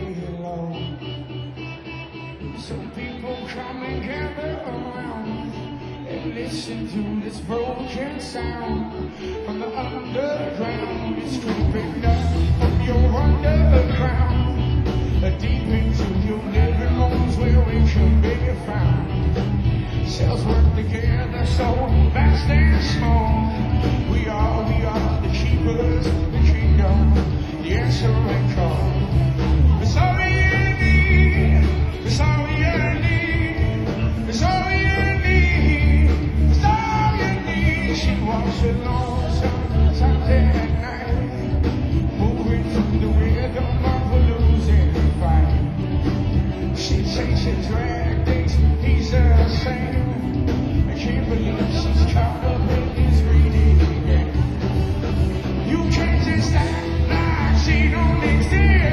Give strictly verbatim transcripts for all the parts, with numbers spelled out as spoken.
low. So people come and gather around and listen to this broken sound from the underground. It's creeping up from your underground, deep into your living rooms where we can be found. Cells work together so vast and small. We are, we are the keepers of the kingdom. The answer ain't called. It's all you need. It's all you need. It's all you need. It's all you need. She walks alone sometimes at night, moving through the rhythm of a losing fight. She takes a drag dates, he's the same. I can't believe she's caught up in his reading game. You can't just act like she don't exist.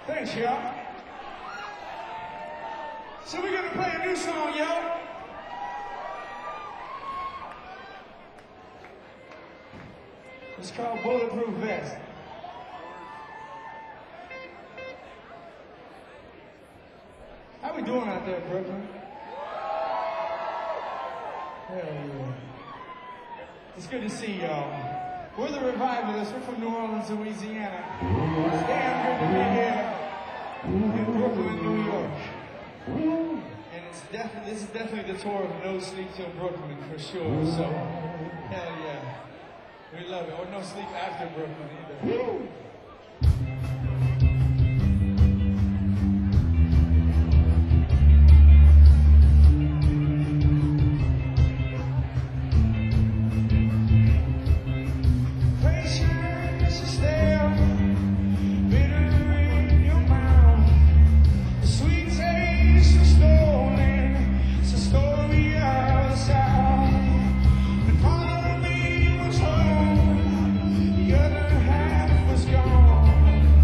Thanks, y'all. So we're gonna play a new song, y'all. It's called Bulletproof Vest. How we doing out there, Brooklyn? Hell yeah. It's good to see y'all. We're the Revivalists. We're from New Orleans, Louisiana. It's damn good to be here in Brooklyn, New York. And it's definitely, this is definitely the tour of No Sleep Till Brooklyn for sure. So, hell yeah. We love it. Or No Sleep After Brooklyn either. Gone.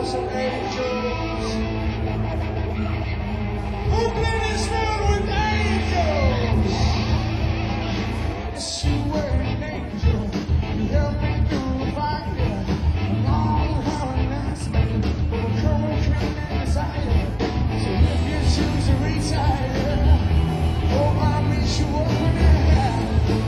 are some angels. Brooklyn is filled with angels. Yes, you were an angel. You helped me through the fire. And all how nice man. Overcome and desire. So if you choose to retire, oh, I wish you open your head.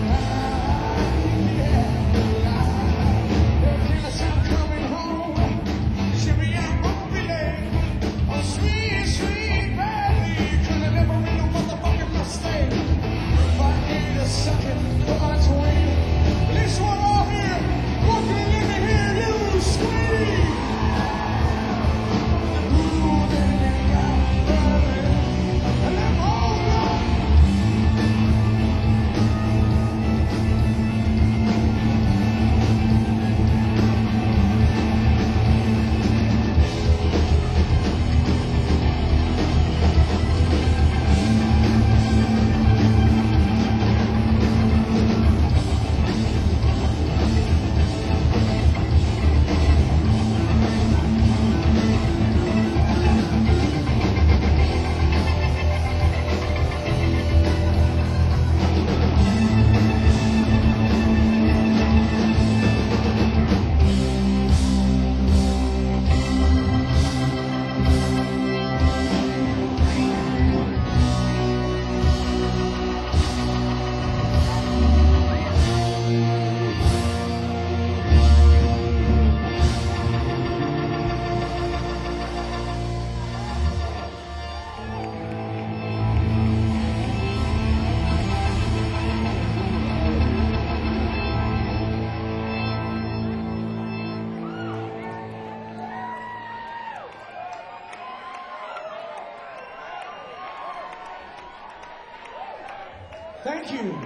Thank you.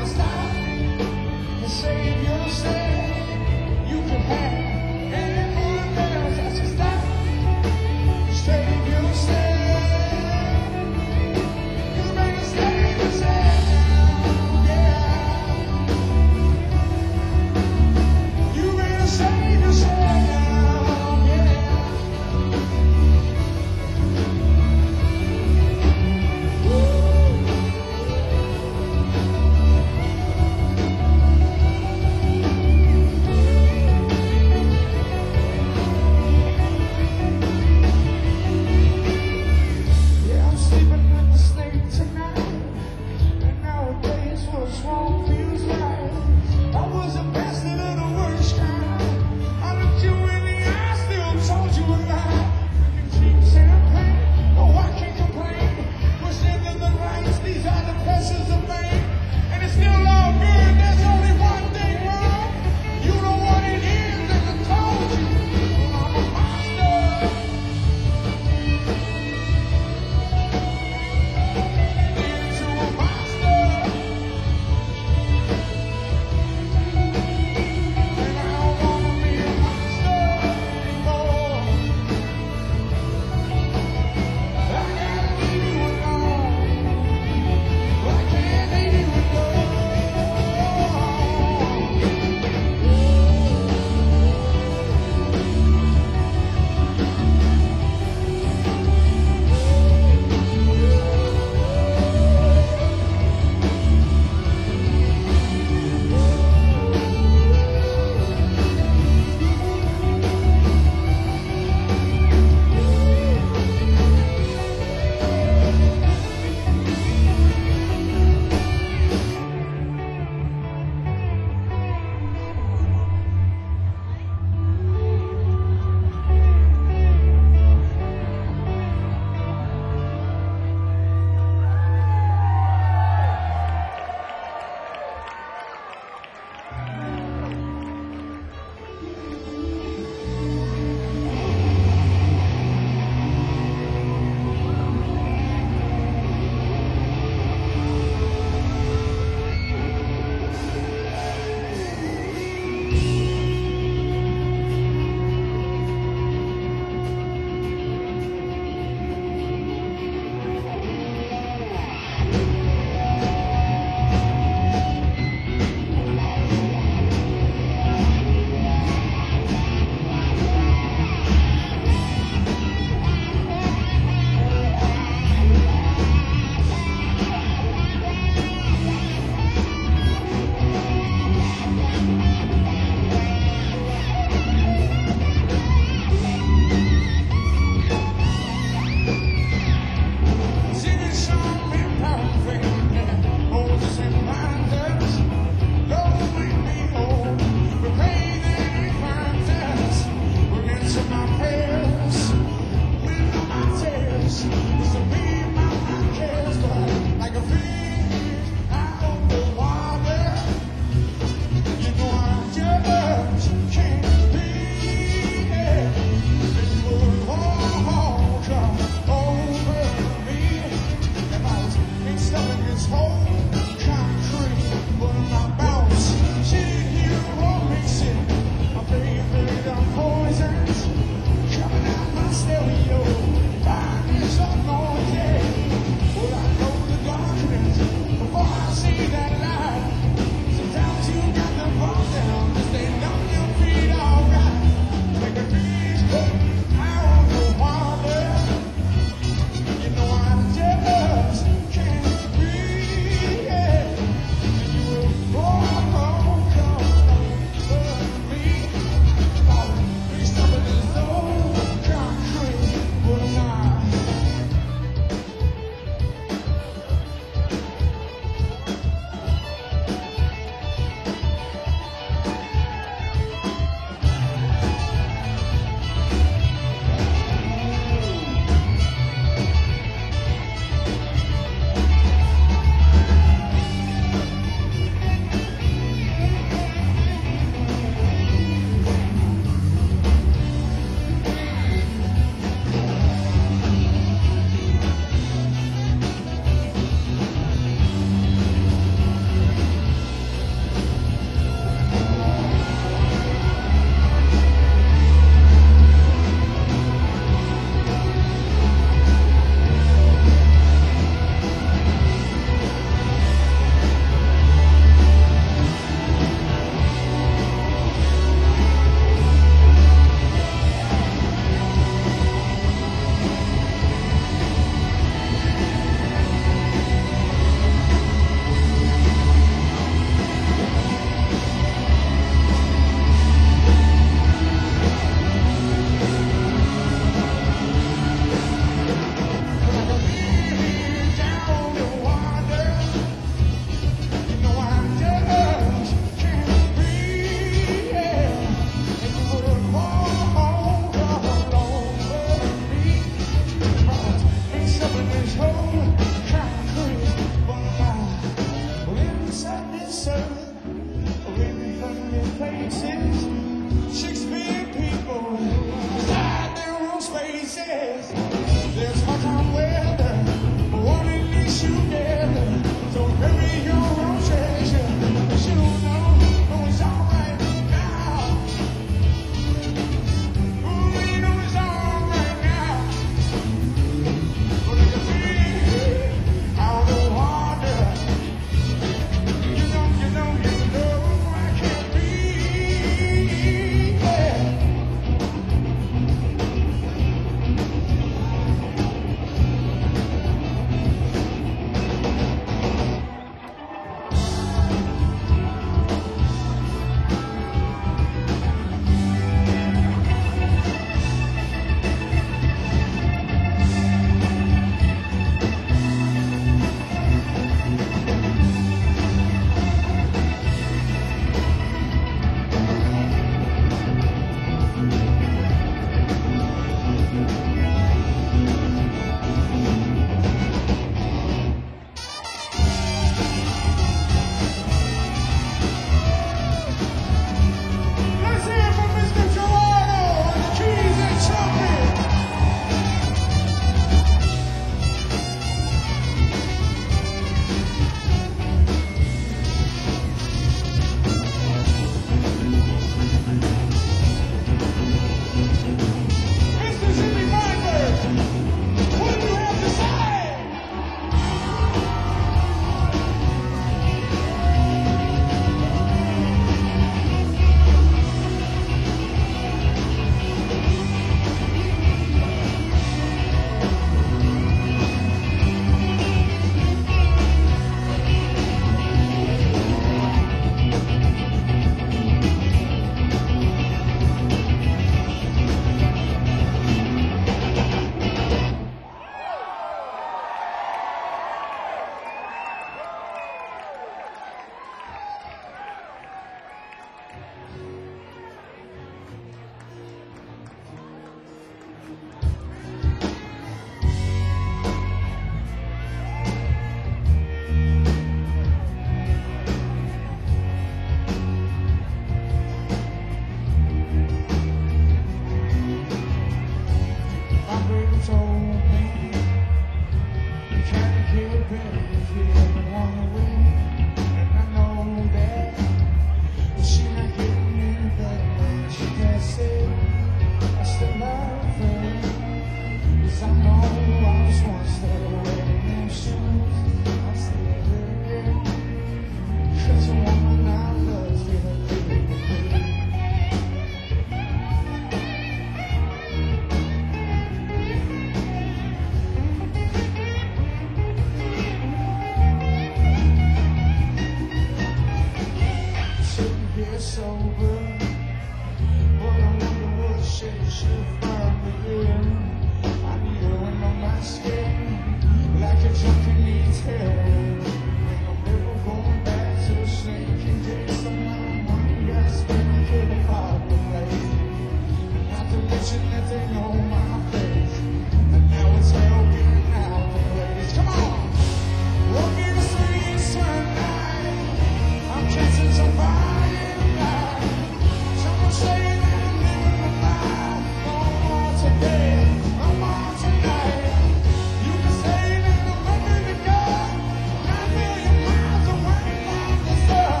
she'll find me in. I need her under my skin, like a junkie needs heroin. And I'm never going back to the sinking days. Some of my money I spent getting hard to play. And not to mention that they know my face. And now it's hell getting out the place. Come on! Walking the streets tonight, I'm catching somebody tonight. Someone say that I'm living the life. No more today, no more tonight. You can say that I'm ready to go. Nine million miles away from the sun.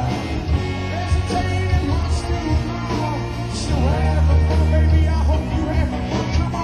Hesitating much too long. Still having fun, baby. I hope you having fun. Come on.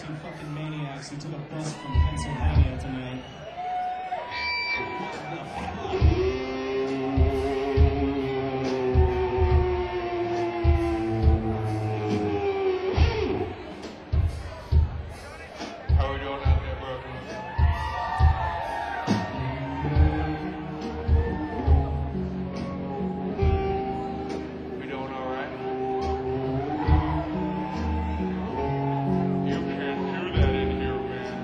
two fucking maniacs who took a bus from Pennsylvania tonight. How we doing out there, bro? We doing all right? You can't do that in here, man.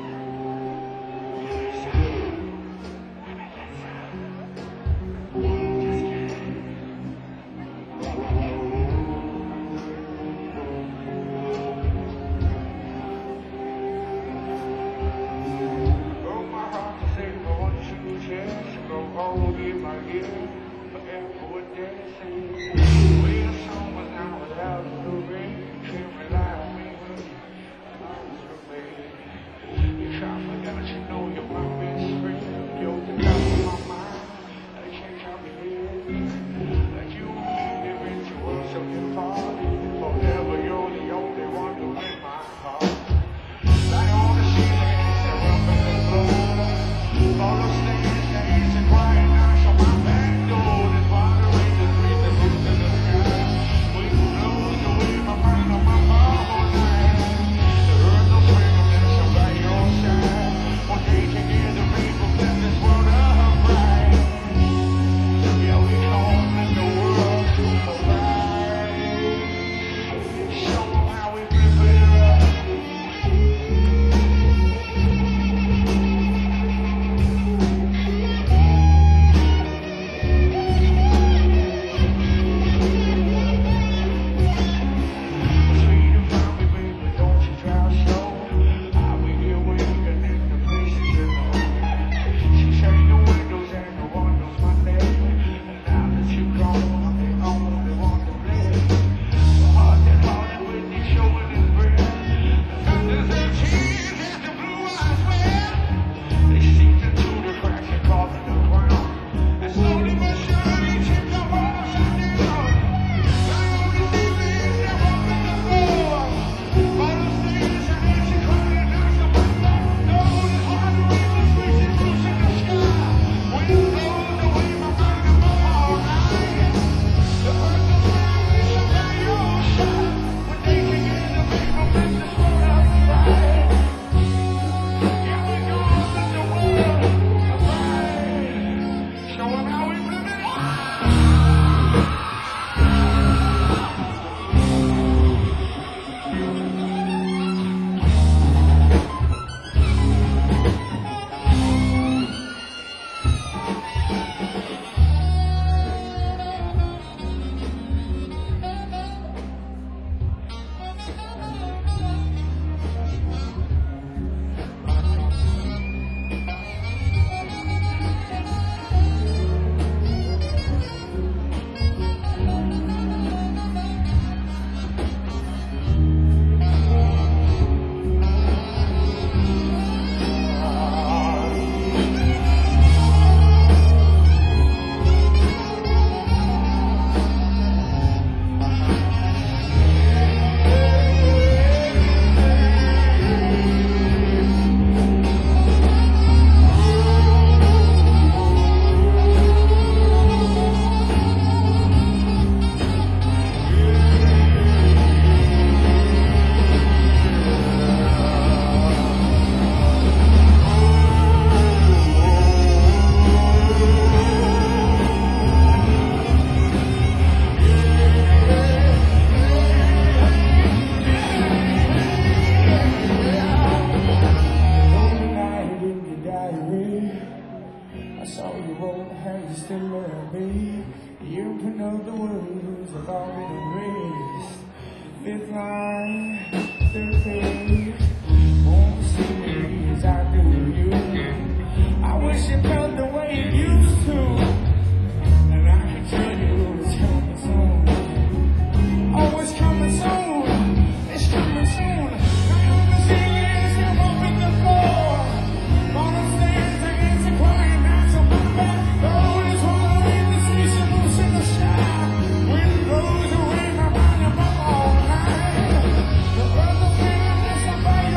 Oh, my heart to say, I want you to chance to go all in my ear. Forever what they say. We're someone now without the rain. Can't rely on me when I was afraid. You can't forget that you know you're my best friend. You're the top of my mind. I can't comprehend that you live into us so you fall. Forever you're the only one to win my heart. Like all the ceilings that rub in the floor. All those things that is and quiet knocks on my back door. There's water in the street that moves in the sky. Wind blows away my mind on my bubble night. The earth will swing and then I'm by your side. One day together people set this world up right. Yeah, we calling the world alright. Show 'em how we flip it up. Sweet and fine, baby, don't you try so. I'll be here waiting in the places you know. She shut the windows and no one knows my name. And now that you're gone, I'm the only one to blame. So hard that hard with you showing his breath. The thunders and tears as the blue eyes wear. They seep into the cracks and crawl in the ground. And slowly but surely tip the walls down. Like all the ceilings that walk on the floor. All those things that makes you cry and knocks on my back door. There's water in the streets and blue in the sky. Wind blows away my mind and my all night. The earth will swing and shut by your side. When they together people make this world alright. Yeah, we go all in the world alright. Show 'em how we live it up. Lonely night in your diary. I saw you roll, how you still love me. You open up the words I've already raised. Fifth line, third page. Won't see me as I do you. I wish it felt the way it used to. And I can tell you it's coming soon. Oh, it's coming soon. It's coming soon. I only see it still up in the floor. On the stairs against the quiet nights on my back. Oh, there's water in the streets and loose in the sky. Wind blows away my mind and my all night. The earth will spin and there's somebody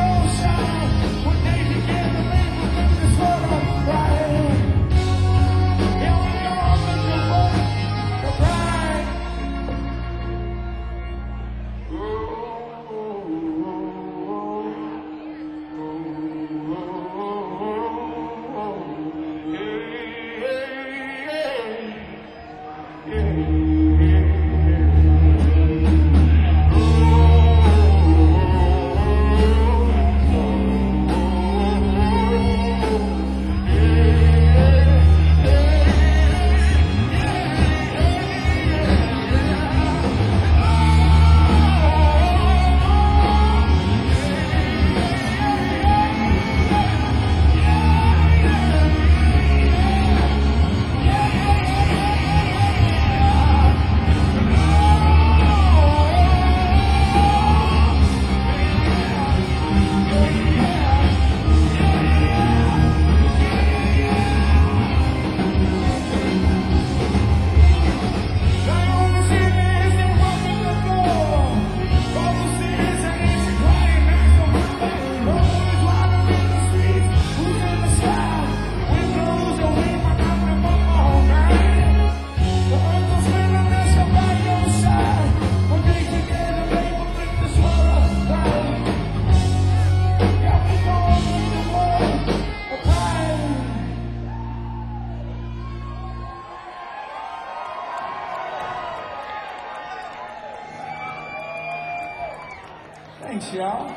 much, y'all.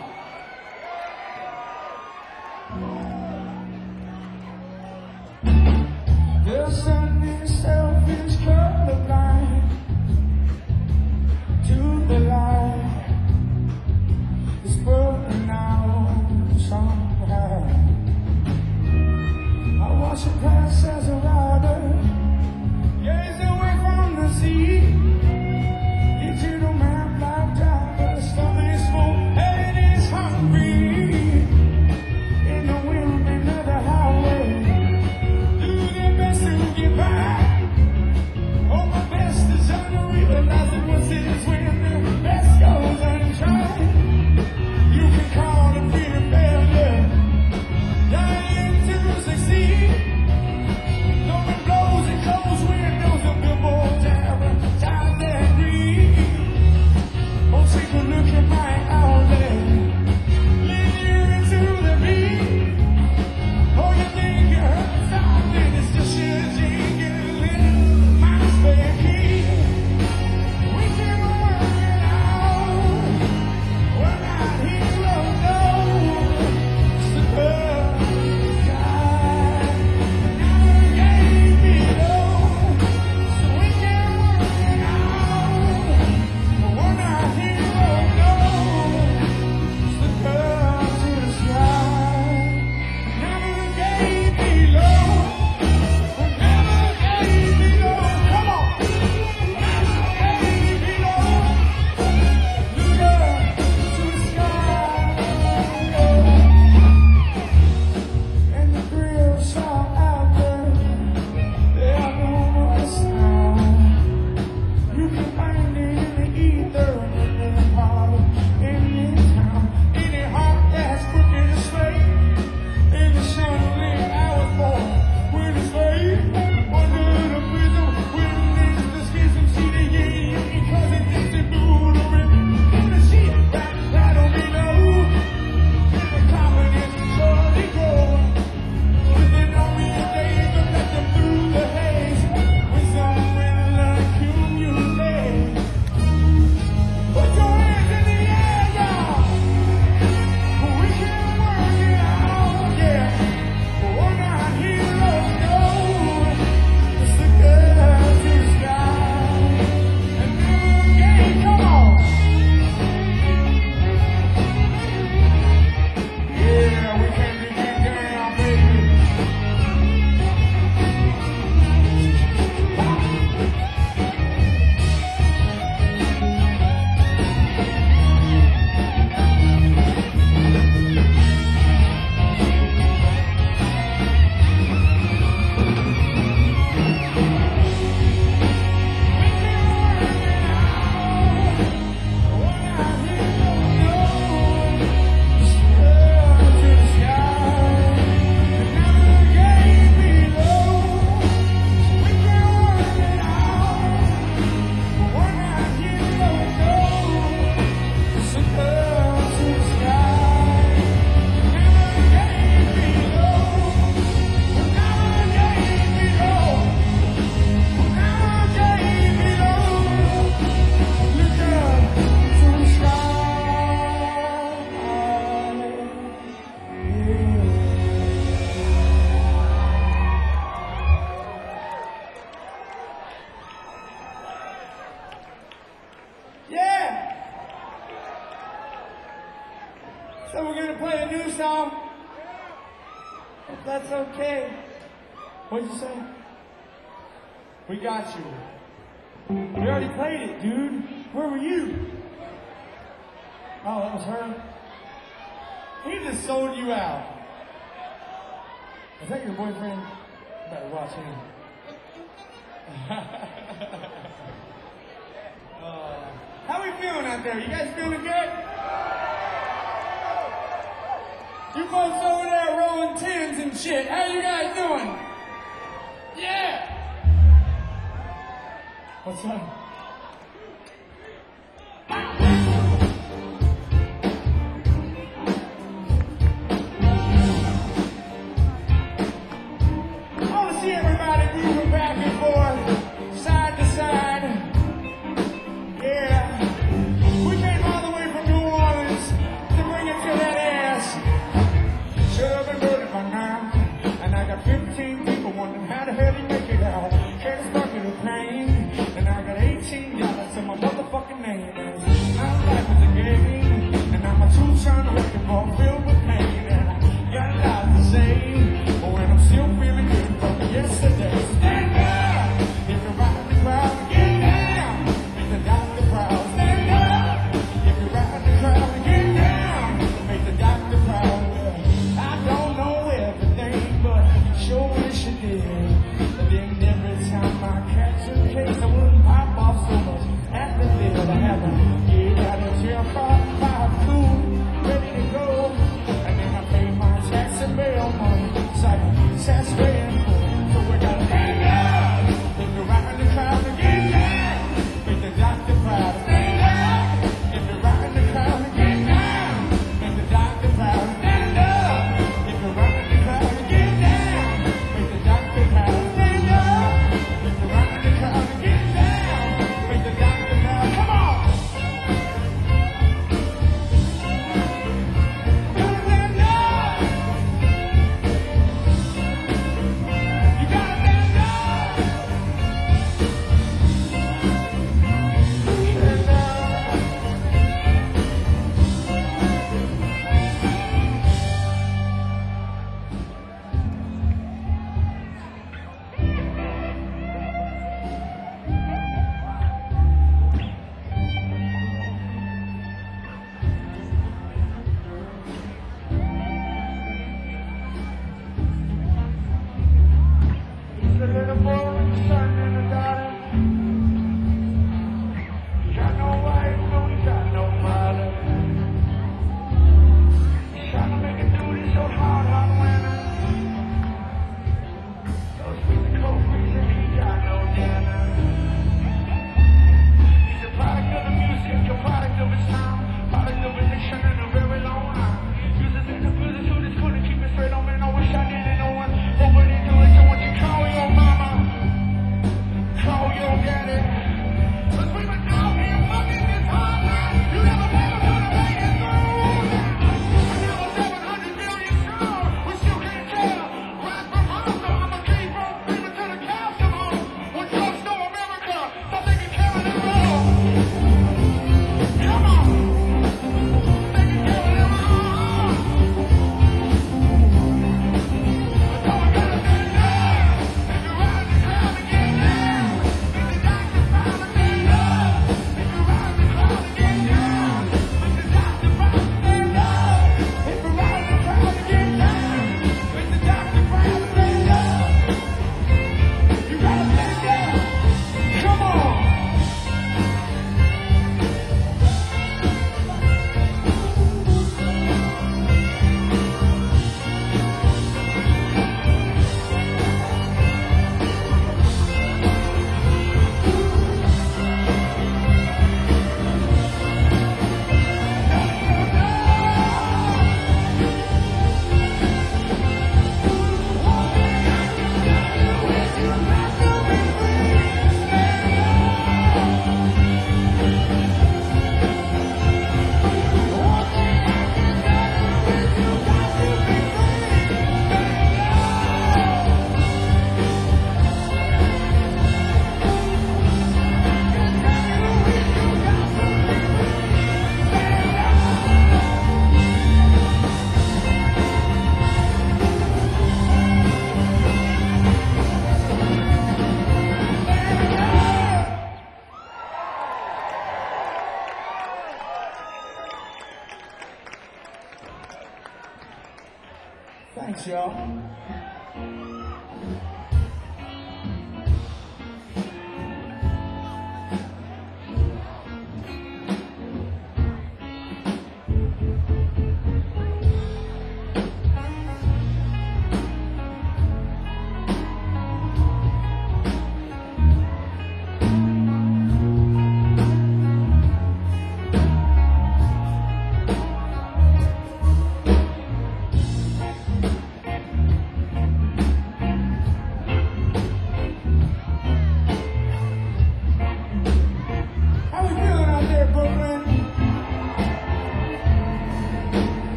The sun itself is colorblind to the light. It's burning out somehow. I watch it pass as a rider, gaze away from the sea. Digital map like driver, stomach is full and it's hungry. In the wind of the highway, do their best to get by. Oh, my best is unrealizing what's is when the best goes untried. You can call it fear failure, dying to succeed. No wind blows and close windows of the more terror, time that breathe. Oh, take a look at my outlet, lead you into the beat. Oh, you think you heard something, it's just your jingling, my spare key. We can work it out, we're not heroes, no. It's the love God never gave below. So we can work it out, but we're not heroes, no. It's the love to the sky never gave below. We never gave below. Come on, never gave below. Look up to the sky, and the grills are out there. They are numerous now. You can find it in the ether, in any heart, any town, any heart that's crooked and straight. In the sunlit hours born with a slave under the prism, witness the schism, see the yin because it is the Buddhism. In the shit that battle below, in the confidence slowly grow. Within only a day, but let them through the haze. Wisdom will accumulate. Put your hands in the air, y'all. We can work it out, yeah. We're not heroes, no. It's the girl to the sky. A new game, come on. Yeah, we came to get down, baby. Yeah! So we're gonna play a new song. If that's okay. What'd you say? We got you. We already played it, dude. Where were you? Oh, that was her? He just sold you out. Is that your boyfriend? You better watch him. uh, how we feeling out there? You guys feeling good? You folks over there rolling tins and shit. How you guys doing? Yeah! What's up? I want to see everybody moving back and forth, side to side. Yeah. We came all the way from New Orleans got fifteen people wondering how the hell he make it out. Can't start with a plane, and I got eighteen dollars in my motherfucking name. My life is a game, and I'm a two-ton wrecking ball filled with pain. And I got a lot to say, but when I'm still feeling good from yesterday. Stand up, if you're riding the crowd, get down, make the doctor proud. Stand up, if you're riding the crowd, get down, make the doctor proud. I don't know everything, but sure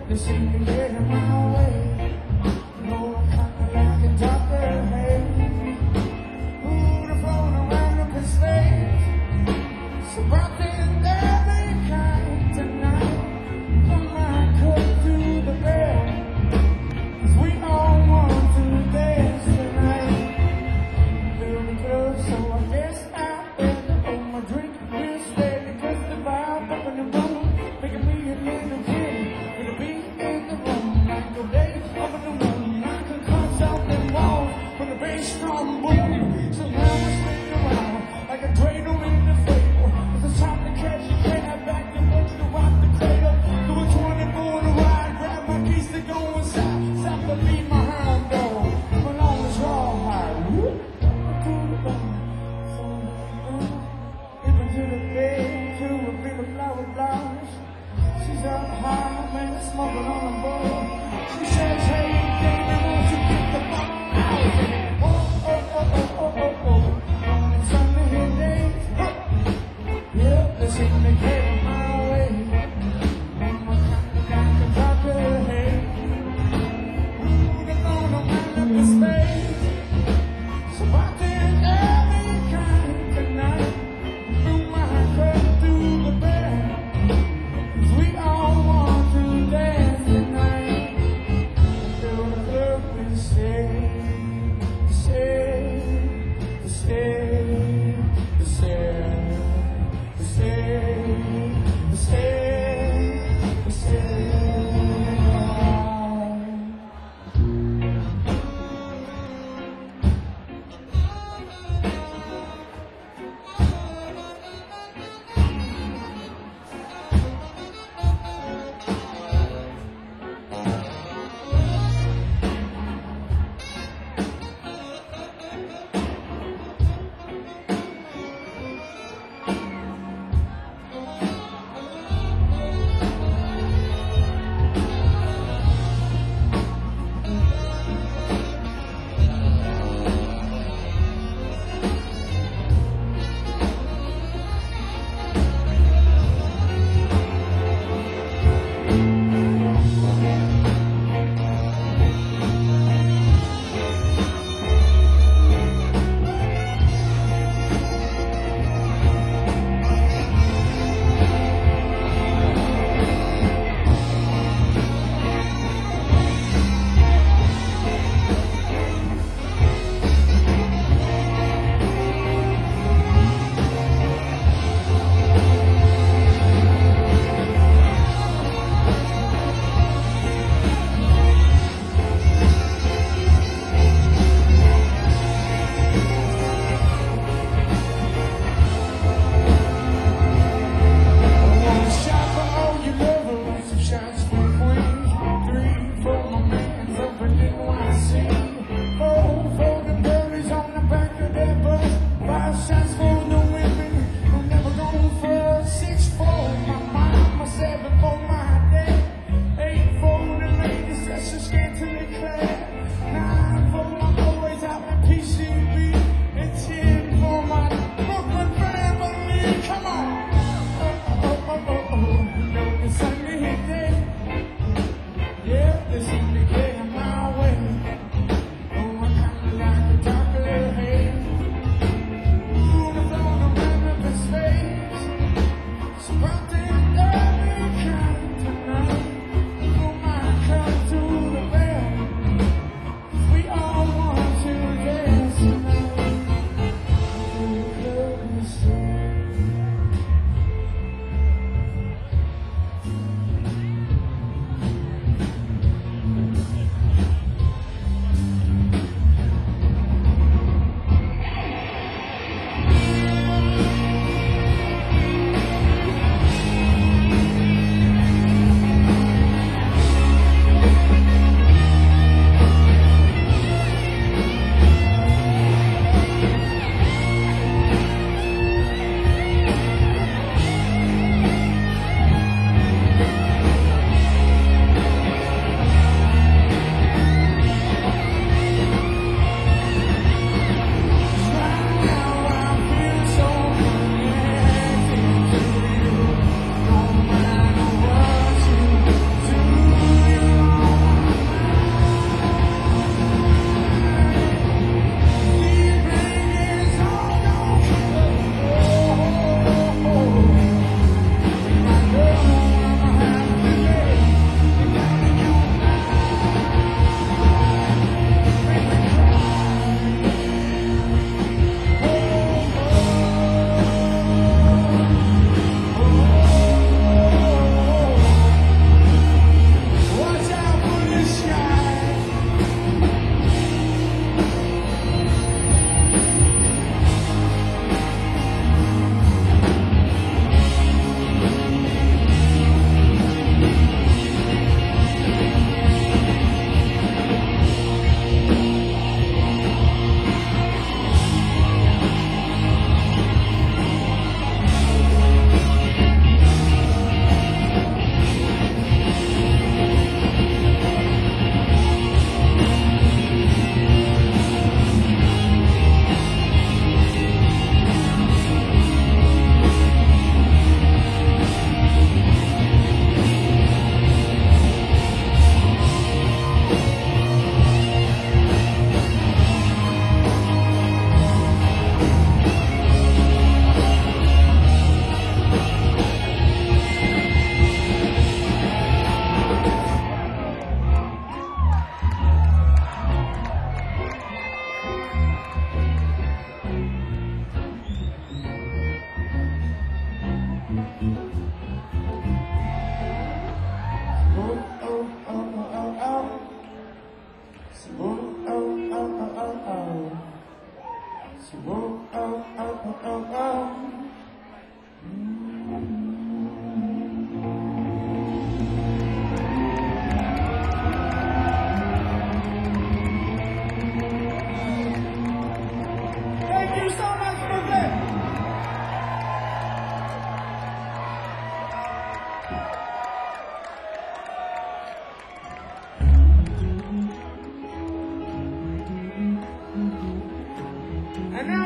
They seem to get in my way. No, I'm kinda like a doctor, hey. Who'd have flown around the space? So brought in every kind tonight. Put my cup to the bed, 'cause we all want to dance tonight. Feel the club, so I guess I better hold my drink real steady, 'cause the vibe up in the room making me a little giddy. With a beat in the room, like a day up in the room, knocking cups out the walls when the bass drum boom. Somehow I spin around like a dreidel in the fable. It's time to catch a cab back and watch the rock the cradle. Do a twenty-four to ride, grab my keys to go inside. Stop to leave my hound dog, but on this raw high. Whoop, to the bone, so even to the bed, to a bit of flower flowers. She's up high, man, smoking on the board. She says, hey, baby, won't you get the fuck out? Oh, oh, oh, oh, oh, oh, oh. On a Sunday days, huh. Yeah, they seem to get in my way. I'm a kind of doctor, hey. Ooh, they're gonna wind up the space. So I did every kind tonight. Threw my cup through the bed, 'cause we all want to dance tonight.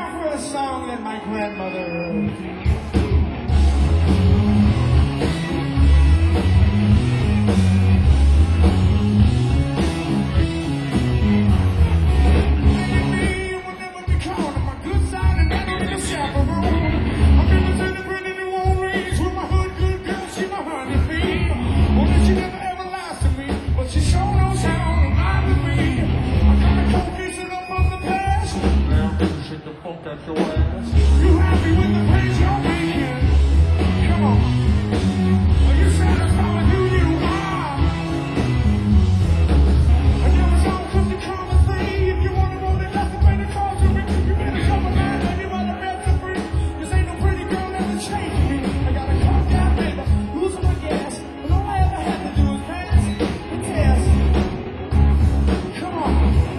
time for a song that my grandmother wrote. You happy with the praise you're making? Come on. Are you satisfied with who you are? And now it's all come to common thing. If you want to roll it, that's the way to call to me. You better come alive and you want to bet the free. This ain't no pretty girl that'll change me. I got a calm down nigga, losing my gas. And all I ever had to do is pass the test. Come on.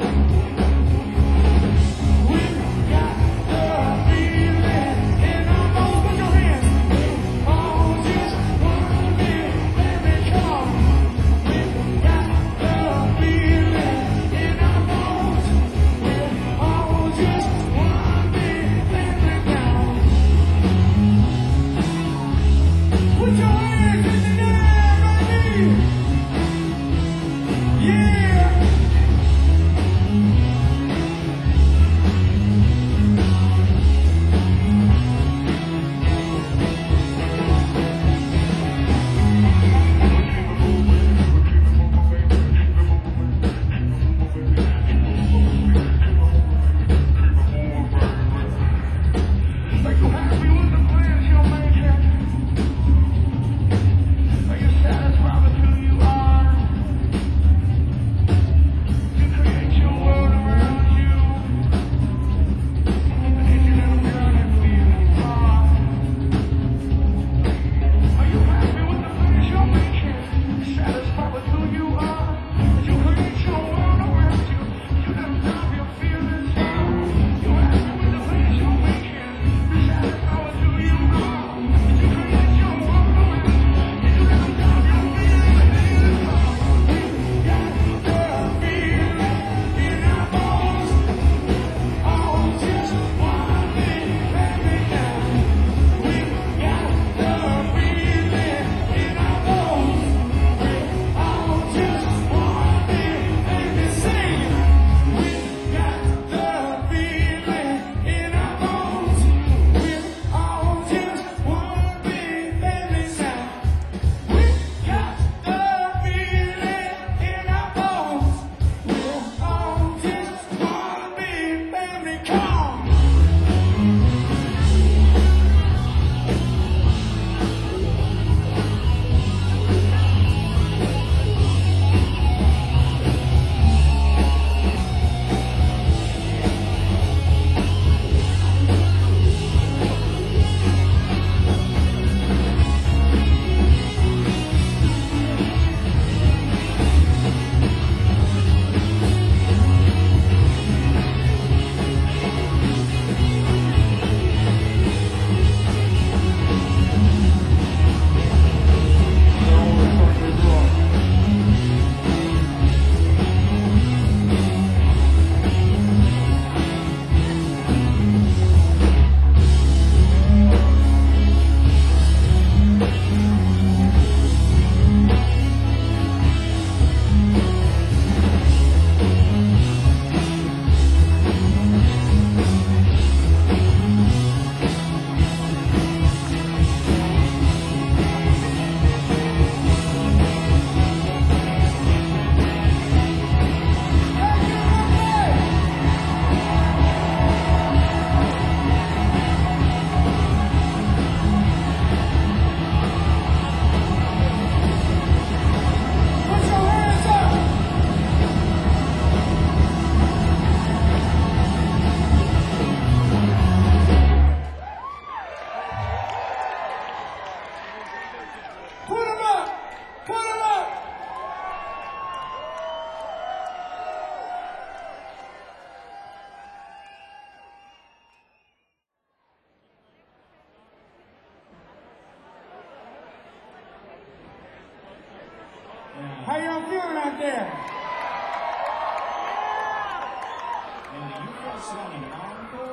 How y'all feeling out there? And do you folks want an encore?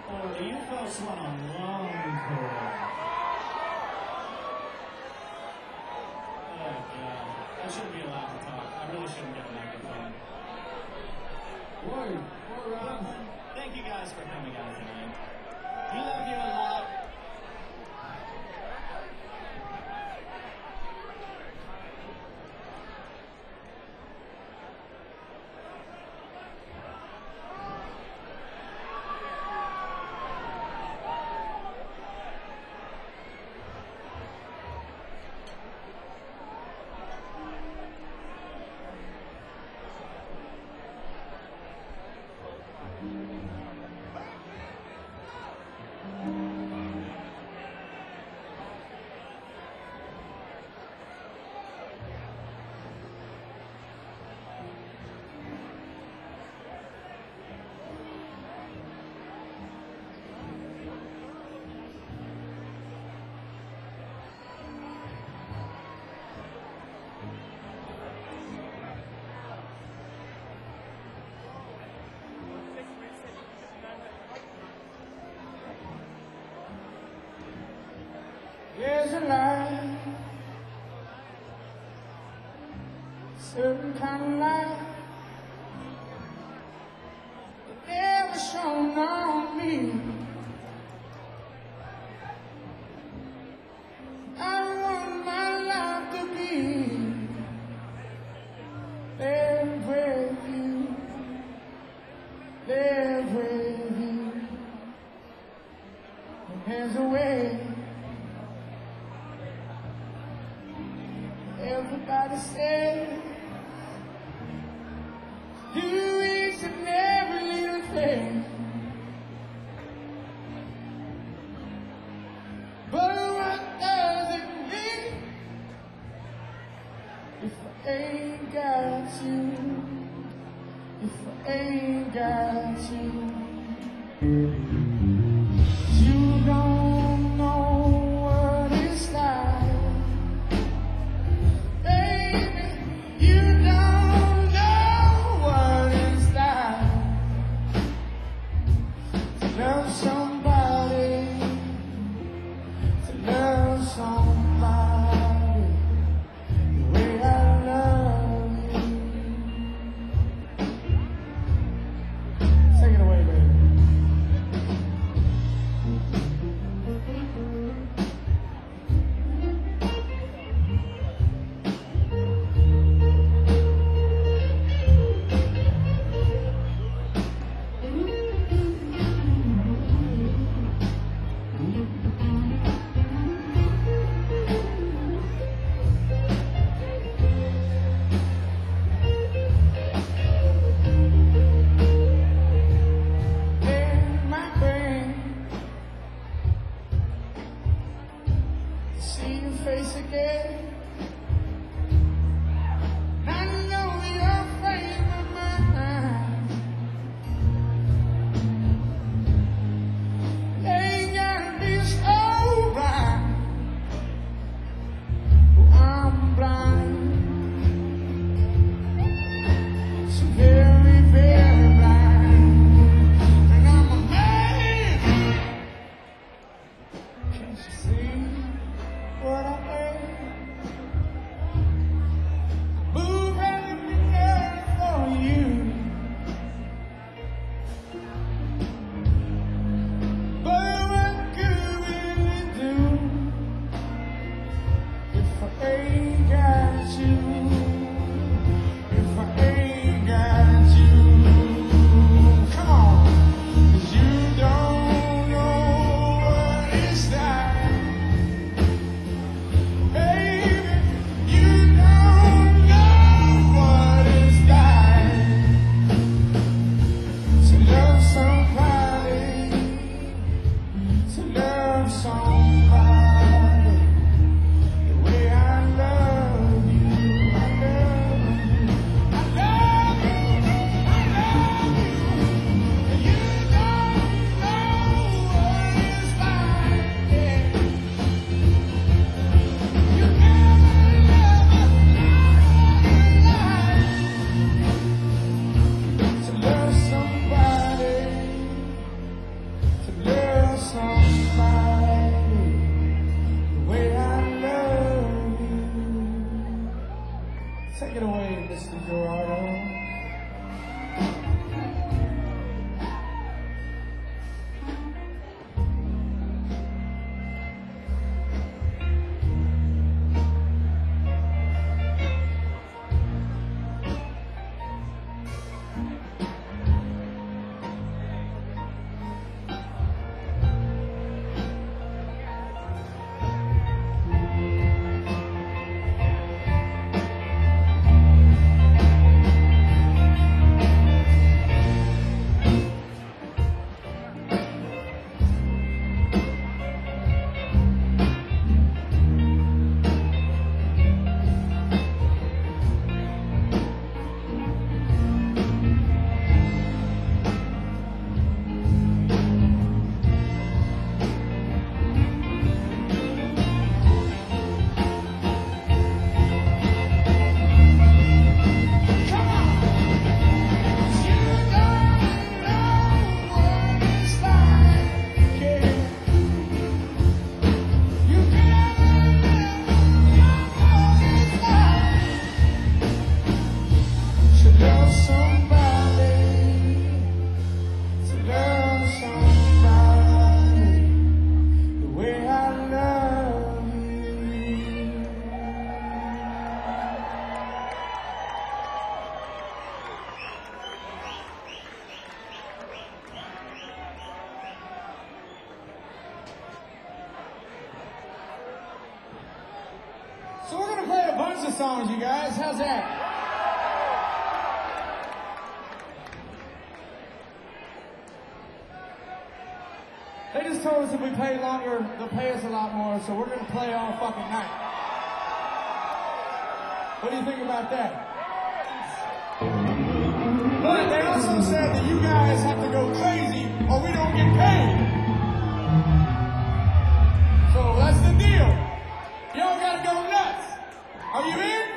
Or do you folks want a long chord? Oh, God. I shouldn't be allowed to talk. I really shouldn't get a microphone. Word, word, um, Thank you guys for coming out tonight. We love you a lot. there's a light, certain kind of light that never shone on me. I want my life to be there with you, there with you. And there's a way. Everybody says do each and every little thing, but what does it mean if I ain't got you, if I ain't got you? You don't know what it's like. Love somebody, to love somebody the way I love you. Take it away, baby. Take it away, Mister Gerardo. So we're gonna play a bunch of songs, you guys. How's that? They just told us if we play longer, they'll pay us a lot more, so we're gonna play all fucking night. What do you think about that? But they also said that you guys have to go crazy or we don't get paid. So that's the deal. Y'all gotta go nuts. Are you in?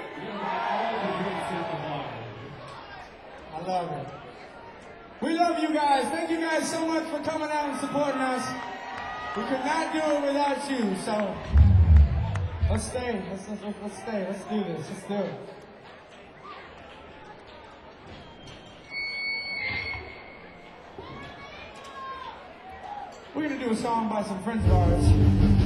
I love it. We love you guys. Thank you guys so much for coming out and supporting us. We could not do it without you, so let's stay. Let's, let's, let's stay. Let's do this. Let's do it. We're gonna do a song by some friends of ours.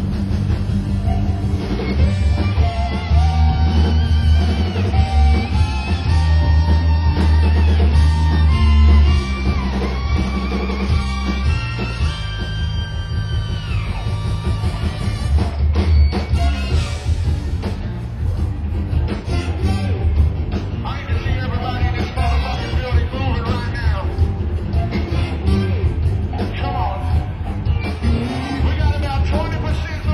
Twenty percent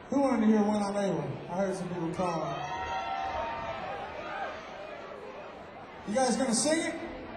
Who wanted to hear When I'm Able? I heard some people call. You guys gonna sing it?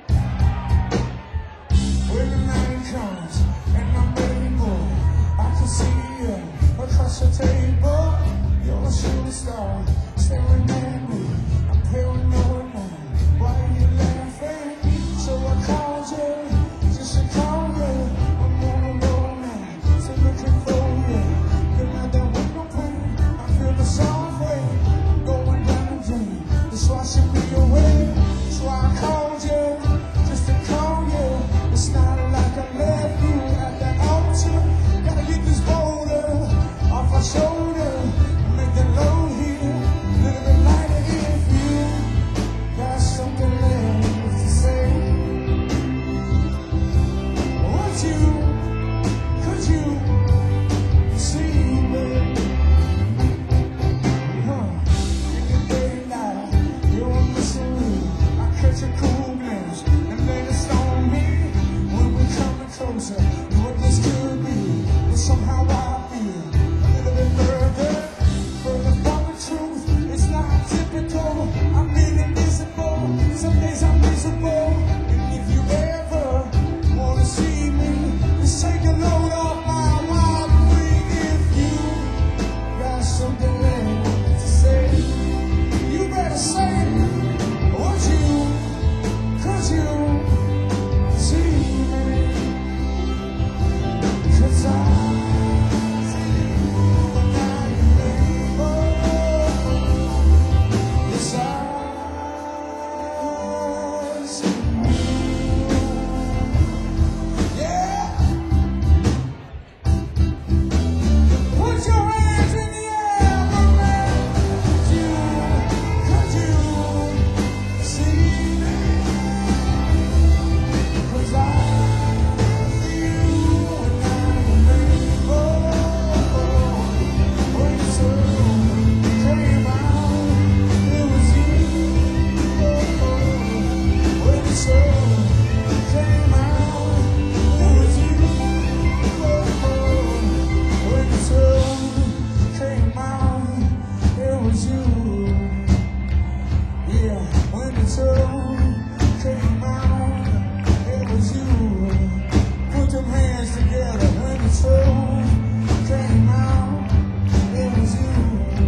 When the night comes and I'm able, I can see you across the table. You're a shooting star, staring at me. I'm paranoid now. Why are you laughing? So I called you, just to call you. I'm on a roll now, so looking for you. You're not that with no pain. I feel the soft wave. I'm going down the drain. It's washing me away. So I called you, just to call you. It's not like I left you at the altar. Gotta get this boulder off my shoulder. Make the load here a little bit lighter if you got something left to say. Would you, could you see me? Huh? In the daylight, you're missing me. I catch a cool glance and then it's on me. When we're coming closer, what this could be, but somehow I feel a little bit further, further from the truth. It's not typical. I'm being invisible. Some days I'm miserable. And if you ever wanna see me, just take a load off my wild wing. If you got something left to say, you better say it. Would you, could you see me? 'Cause I see you and I am able. Yes, I see you. Yeah. Put your hands in the air, my man. Could you, could you see me? 'Cause I see you and I am able. When the sun came out, it was you. When the sun came out, it was you. When the sun came out, it was you. Yeah, when the sun came out, it was you. Put them hands together. When the sun came out, it was you.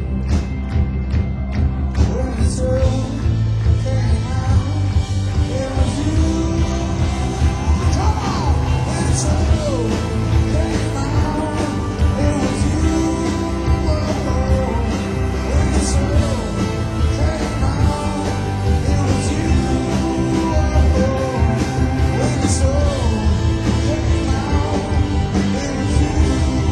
When the sun came out, it was you. Come on! When the sun came out, it was you. When the sun came out, it was you. When the sun came out, it was you.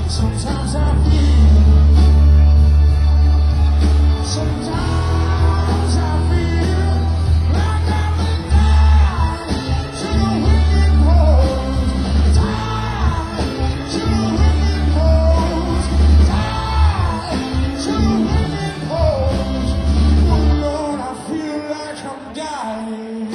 Sometimes I feel, sometimes I feel like I've been tied to the wicked poles, tied to the wicked poles, tied to the wicked poles. Oh Lord, I feel like I'm dying.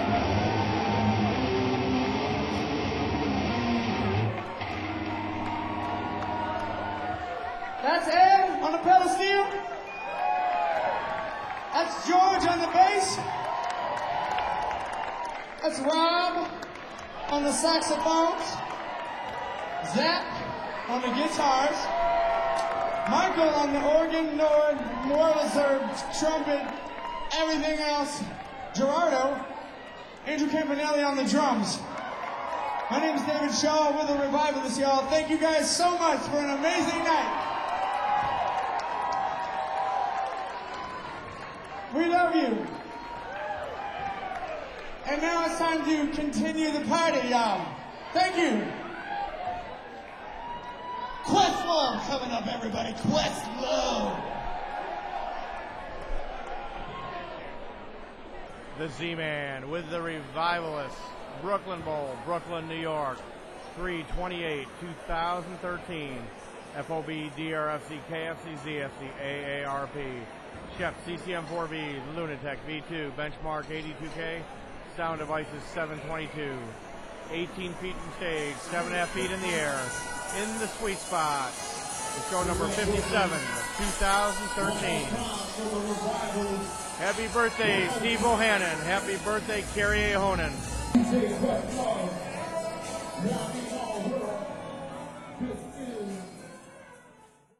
That's Ed on the pedal steel. That's George on the bass. That's Rob on the saxophones. Zach on the guitars. Michael on the organ, Nord, Morliser, trumpet, everything else. Gerardo, Andrew Campanelli on the drums. My name is David Shaw. We're the Revivalists, y'all. Thank you guys so much for an amazing night. We love you. And now it's time to continue the party, y'all. Thank you. Questlove coming up, everybody. Questlove. The Z-Man with the Revivalists. Brooklyn Bowl, Brooklyn, New York. three twenty-eight twenty thirteen. F O B, D R F C, K F C, Z F C, A A R P. Chef, C C M four B, Lunatech, V two, Benchmark eighty-two K. Sound devices seven twenty-two. eighteen feet from stage, seven and a half feet in the air. In the sweet spot. The show number fifty-seven of two thousand thirteen. Happy birthday, Steve Bohannon. Happy birthday, Carrie A. Honan.